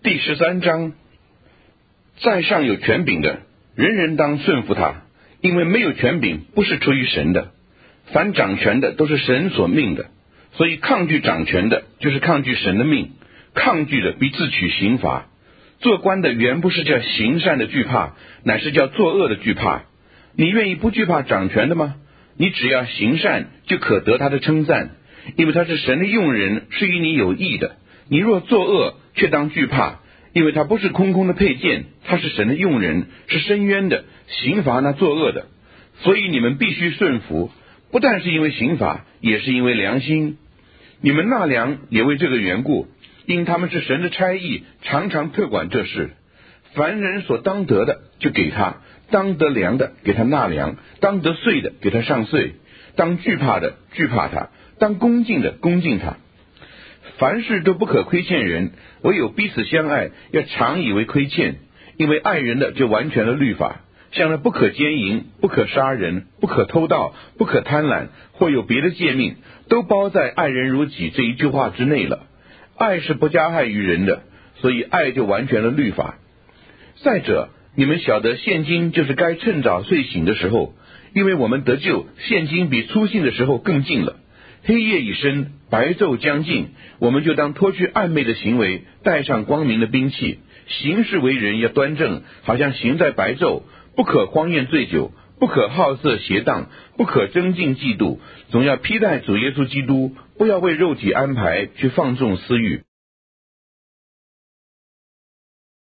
第13章，在上有权柄的，人人当顺服他，因为没有权柄不是出于神的，凡掌权的都是神所命的，所以抗拒掌权的，就是抗拒神的命，抗拒的必自取刑罚。做官的原不是叫行善的惧怕，乃是叫作恶的惧怕。你愿意不惧怕掌权的吗？你只要行善，就可得他的称赞，因为他是神的用人，是与你有益的。你若作恶，却当惧怕，因为他不是空空的佩剑，他是神的用人，是伸冤的，刑罚那作恶的。所以你们必须顺服，不但是因为刑罚，也是因为良心。你们纳粮也为这个缘故，因他们是神的差役，常常特管这事。凡人所当得的，就给他；当得粮的，给他纳粮；当得税的，给他上税；当惧怕的，惧怕他；当恭敬的，恭敬他。凡事都不可亏欠人，唯有彼此相爱，要常以为亏欠，因为爱人的就完全了律法。像那不可奸淫，不可杀人，不可偷盗，不可贪婪，或有别的诫命，都包在爱人如己这一句话之内了。爱是不加害于人的，所以爱就完全了律法。再者，你们晓得现今就是该趁早睡醒的时候，因为我们得救，现今比初信的时候更近了。黑夜已深，白昼将近，我们就当脱去暗昧的行为，带上光明的兵器，行事为人要端正，好像行在白昼，不可荒宴醉酒，不可好色邪荡，不可争竞嫉妒，总要披戴主耶稣基督，不要为肉体安排去放纵私欲。